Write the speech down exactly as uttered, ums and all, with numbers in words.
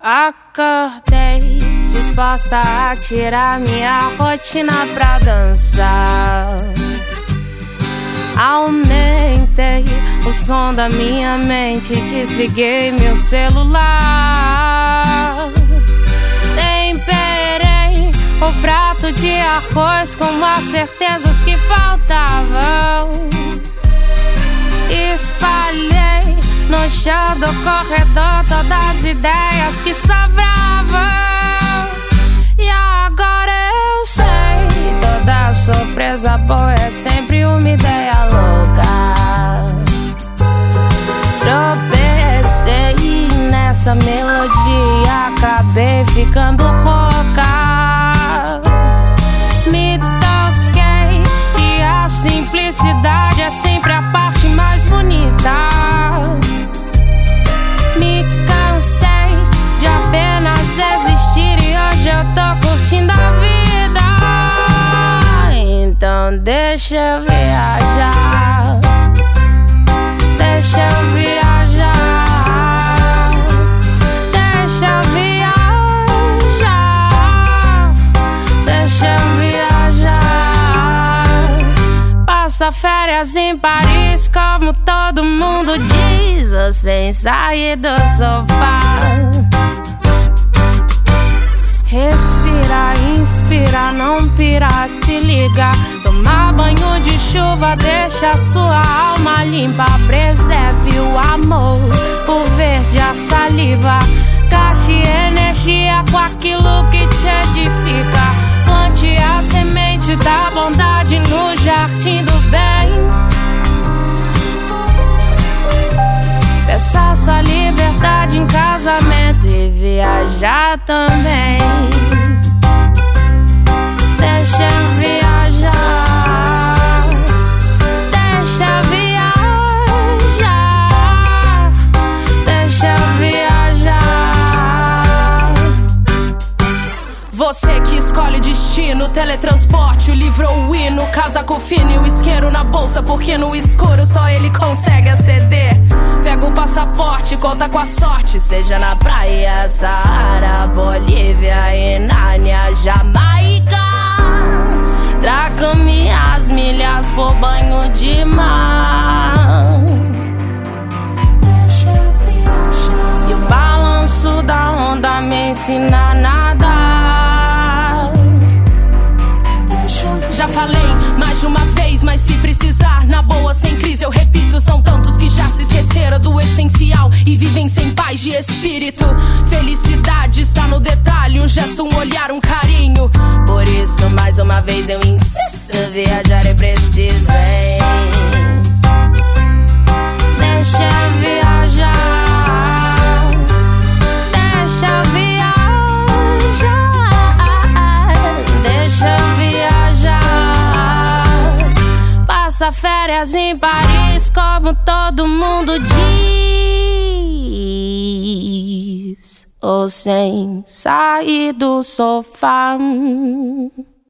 Acordei disposta a tirar minha rotina pra dançar. Aumentei o som da minha mente, desliguei meu celular. Temperei o prato de arroz com as certezas que faltavam. Espalhei no chão do corredor todas as ideias que sobravam. E agora eu sei, toda surpresa boa é sempre uma ideia louca. Tropecei nessa melodia, acabei ficando rouca. Me toquei que a simplicidade é sempre a parte mais bonita. Me cansei de apenas existir e hoje eu tô curtindo a vida. Então deixa eu viajar, deixa eu viajar, deixa eu viajar, deixa eu viajar. Passa férias em Paris como todo mundo diz, ou sem sair do sofá. Respira, inspira, não pira, se liga. Tomar banho de chuva, deixa a sua alma limpa. Preserve o amor, o verde, a saliva. Gaste energia com aquilo que te edifica. Plante a semente da bondade no jardim do bem. Peça sua liberdade em casamento e viajar também. Deixa eu viajar, deixa eu viajar, deixa eu viajar. Você que escolhe o destino, teletransporte, o livro ou o hino, casaco fino e o isqueiro na bolsa, porque no escuro só ele consegue aceder. Pega o passaporte, conta com a sorte, seja na praia, Saara, Bolívia e Nárnia, Jamaica. Traga-me as milhas por banho de mar. Deixa eu viajar. E o balanço da onda me ensina a nadar. Deixa eu Já falei mais de uma vez, mas se precisar, na boa, sem crise, eu repito. São tantos que já se esqueceram do essencial e vivem sem paz de espírito. Felicidade está no detalhe, um gesto, um olhar, um carinho. Por isso, mais uma vez eu insisto, viajar é preciso, hein? Deixa eu viajar, deixa eu viajar, deixa eu viajar. Passa férias em Paris como todo mundo diz, ou sem sair do sofá.